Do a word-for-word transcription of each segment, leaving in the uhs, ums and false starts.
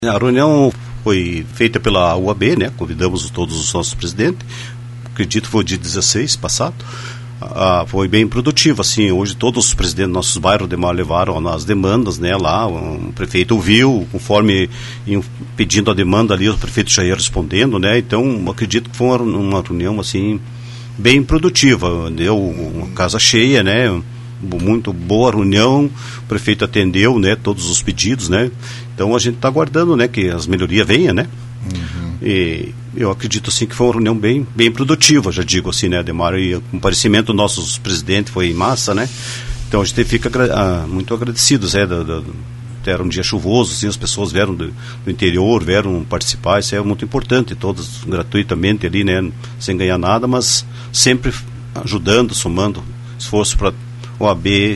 A reunião foi feita pela U A B, né? Convidamos todos os nossos presidentes, acredito que foi o dia dezesseis passado. Ah, foi bem produtivo, assim, hoje todos os presidentes dos nossos bairros de Mar levaram as demandas, né, lá, o prefeito ouviu, conforme iam pedindo a demanda ali, o prefeito já ia respondendo, né, então acredito que foi uma, uma reunião, assim, bem produtiva, deu uma casa cheia, né, muito boa reunião, o prefeito atendeu, né, todos os pedidos, né, então a gente está aguardando, né, que as melhorias venham, né. Uhum. E eu acredito assim que foi uma reunião bem, bem produtiva, já digo assim, né, Ademar, e o comparecimento dos nossos presidentes foi em massa, né, então a gente fica ah, muito agradecidos, é, da, da, era um dia chuvoso, assim, as pessoas vieram do, do interior, vieram participar, isso é muito importante, todos gratuitamente ali, né, sem ganhar nada, mas sempre ajudando, somando esforço para o A B,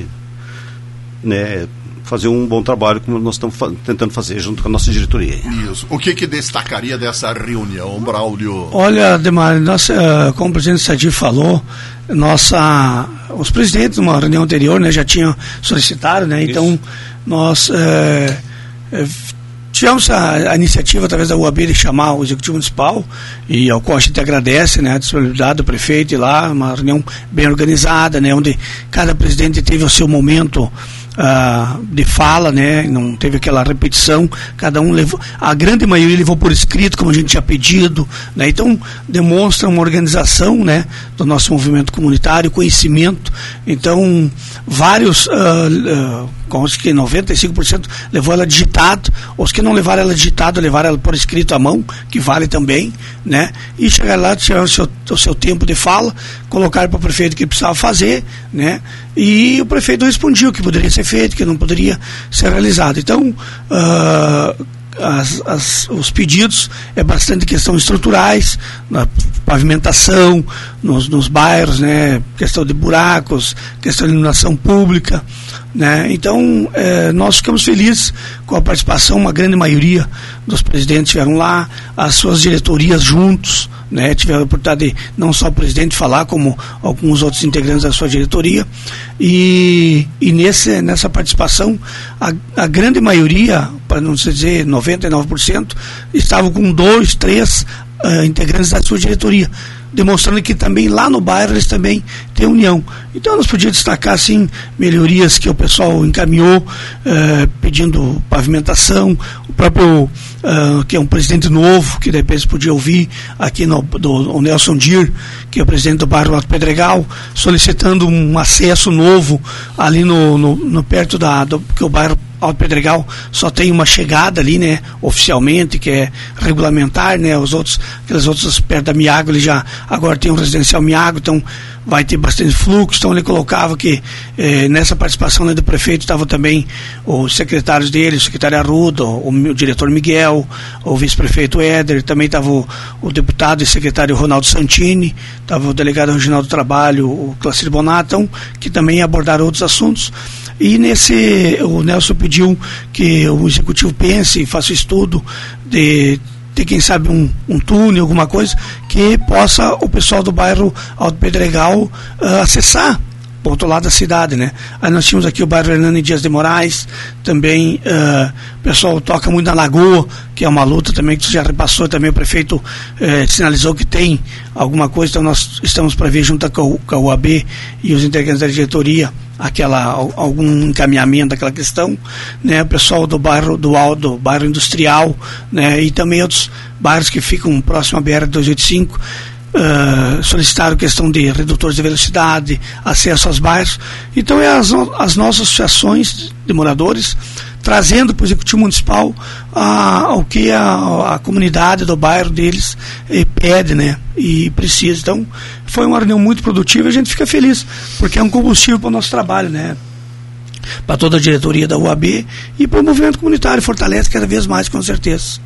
né, fazer um bom trabalho como nós estamos fa- tentando fazer junto com a nossa diretoria. Isso. O que que destacaria dessa reunião, Braulio? Olha, Ademar, nossa, como o presidente Sadir falou, nossa, os presidentes numa reunião anterior, né, já tinham solicitado, né, então nós é, é, tivemos a, a iniciativa através da U A B de chamar o Executivo Municipal, e ao qual a gente agradece, né, a disponibilidade do prefeito ir lá, uma reunião bem organizada, né, onde cada presidente teve o seu momento Uh, de fala, né, não teve aquela repetição, cada um levou, a grande maioria levou por escrito, como a gente tinha pedido, né, então demonstra uma organização, né, do nosso movimento comunitário, conhecimento, então vários, uh, uh, como que noventa e cinco por cento levou ela digitado, os que não levaram ela digitado, levaram ela por escrito à mão, que vale também, né, e chegar lá, tirar o seu, o seu tempo de fala, colocar para o prefeito o que precisava fazer, né, e o prefeito respondia o que poderia ser feito, que não poderia ser realizado. Então, uh, as, as, os pedidos é bastante questão estruturais, na pavimentação, nos, nos bairros, né, questão de buracos, questão de iluminação pública, né, então eh, nós ficamos felizes com a participação, uma grande maioria dos presidentes estiveram lá, as suas diretorias juntos, né, tiveram a oportunidade de não só o presidente falar, como alguns outros integrantes da sua diretoria, e, e nesse, nessa participação a, a grande maioria, para não dizer noventa e nove por cento, estavam com dois, três uh, integrantes da sua diretoria, demonstrando que também lá no bairro eles também têm união. Então nós podíamos destacar assim, melhorias que o pessoal encaminhou, eh, pedindo pavimentação, o próprio Uh, que é um presidente novo, que depois podia ouvir aqui no do, o Nelson Dir, que é o presidente do bairro Alto Pedregal, solicitando um acesso novo ali no, no, no perto da, do, que o bairro Alto Pedregal só tem uma chegada ali, né, oficialmente, que é regulamentar, né, os outros, aqueles outros perto da Miago, ele já agora tem um residencial Miago, então vai ter bastante fluxo, então ele colocava que eh, nessa participação, né, do prefeito estavam também os secretários dele, o secretário Arruda, o, o diretor Miguel, o vice-prefeito Éder, também estava o, o deputado e secretário Ronaldo Santini, estava o delegado regional do trabalho, o Cláudio Bonato, que também abordaram outros assuntos. E nesse, o Nelson pediu que o executivo pense e faça estudo de ter, quem sabe, um, um túnel, alguma coisa, que possa o pessoal do bairro Alto Pedregal uh, acessar para o outro lado da cidade, né? Aí nós tínhamos aqui o bairro Hernani Dias de Moraes, também uh, o pessoal toca muito na Lagoa, que é uma luta também que já repassou, também o prefeito uh, sinalizou que tem alguma coisa, então nós estamos para ver junto com a U A B e os integrantes da diretoria aquela, algum encaminhamento daquela questão, né, o pessoal do bairro do Alto, bairro industrial, né, e também outros bairros que ficam próximo à B R duzentos e oitenta e cinco, uh, solicitaram questão de redutores de velocidade, acesso aos bairros. Então é as, as nossas associações de moradores trazendo para o Executivo Municipal ah, o que a, a comunidade do bairro deles eh, pede, né, e precisa. Então, foi uma reunião muito produtiva e a gente fica feliz, porque é um combustível para o nosso trabalho, né, para toda a diretoria da U A B e para o movimento comunitário, fortalece cada vez mais, com certeza.